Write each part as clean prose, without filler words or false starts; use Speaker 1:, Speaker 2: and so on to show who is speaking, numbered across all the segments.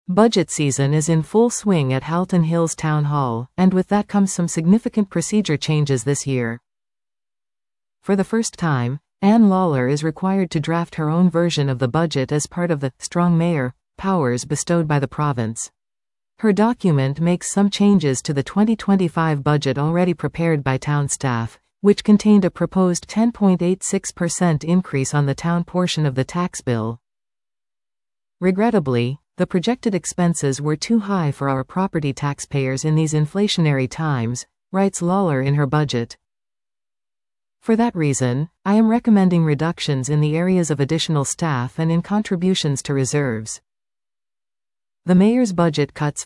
Speaker 1: Budget season is in full swing at Halton Hills Town Hall, and with that comes some significant procedure changes this year. For the first time, Ann Lawler is required to draft her own version of the budget as part of the strong mayor powers bestowed by the province. Her document makes some changes to the 2025 budget already prepared by town staff, which contained a proposed 10.86% increase on the town portion of the tax bill. Regrettably, the projected expenses were too high for our property taxpayers in these inflationary times, writes Lawler in her budget. For that reason, I am recommending reductions in the areas of additional staff and in contributions to reserves. The mayor's budget cuts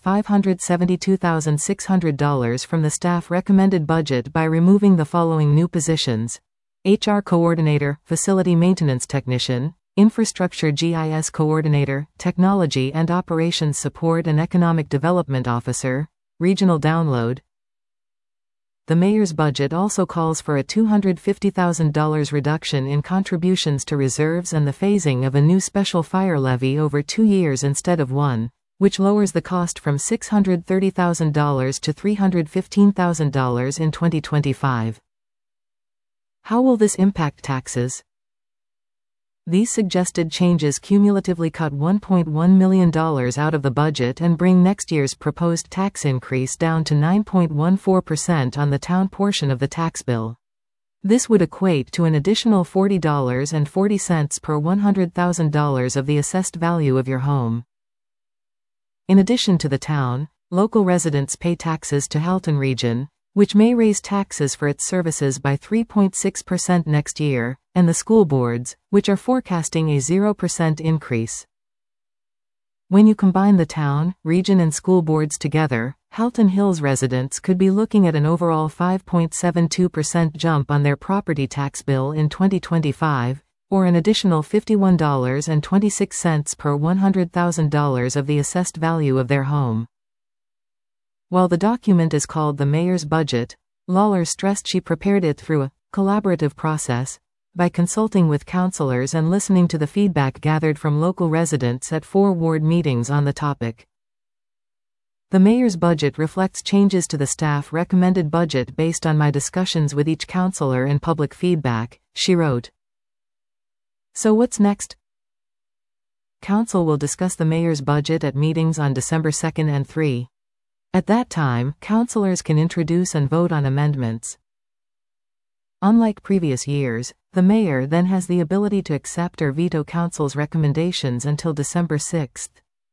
Speaker 1: $572,600 from the staff recommended budget by removing the following new positions: HR Coordinator, Facility Maintenance Technician, Infrastructure GIS Coordinator, Technology and Operations Support and Economic Development Officer, Regional Download. The mayor's budget also calls for a $250,000 reduction in contributions to reserves and the phasing of a new special fire levy over 2 years instead of 1, which lowers the cost from $630,000 to $315,000 in 2025. How will this impact taxes? These suggested changes cumulatively cut $1.1 million out of the budget and bring next year's proposed tax increase down to 9.14% on the town portion of the tax bill. This would equate to an additional $40.40 per $100,000 of the assessed value of your home. In addition to the town, local residents pay taxes to Halton Region, which may raise taxes for its services by 3.6% next year, and the school boards, which are forecasting a 0% increase. When you combine the town, region and school boards together, Halton Hills residents could be looking at an overall 5.72% jump on their property tax bill in 2025, or an additional $51.26 per $100,000 of the assessed value of their home. While the document is called the Mayor's Budget, Lawler stressed she prepared it through a collaborative process, by consulting with councillors and listening to the feedback gathered from local residents at 4 ward meetings on the topic. The mayor's budget reflects changes to the staff recommended budget based on my discussions with each councillor and public feedback, she wrote. So what's next? Council will discuss the mayor's budget at meetings on December 2nd and 3. At that time, councillors can introduce and vote on amendments. Unlike previous years, the mayor then has the ability to accept or veto council's recommendations until December 6th.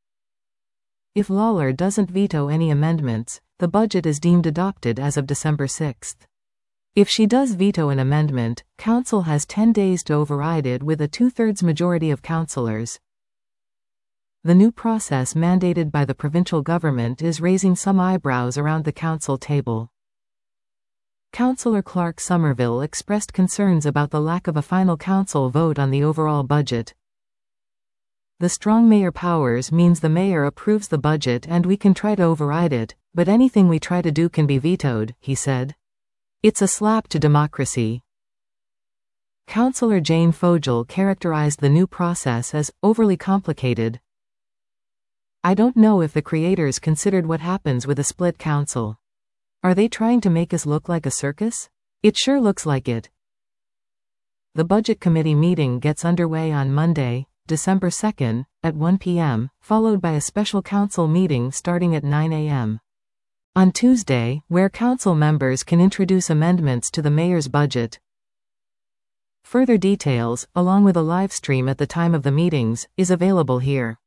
Speaker 1: If Lawler doesn't veto any amendments, the budget is deemed adopted as of December 6th. If she does veto an amendment, council has 10 days to override it with a 2/3 majority of councillors. The new process mandated by the provincial government is raising some eyebrows around the council table. Councillor Clark Somerville expressed concerns about the lack of a final council vote on the overall budget. The strong mayor powers means the mayor approves the budget and we can try to override it, but anything we try to do can be vetoed, he said. It's a slap to democracy. Councillor Jane Fogel characterized the new process as overly complicated. I don't know if the creators considered what happens with a split council. Are they trying to make us look like a circus? It sure looks like it. The Budget Committee meeting gets underway on Monday, December 2nd, at 1 p.m., followed by a special council meeting starting at 9 a.m. on Tuesday, where council members can introduce amendments to the mayor's budget. Further details, along with a live stream at the time of the meetings, is available here.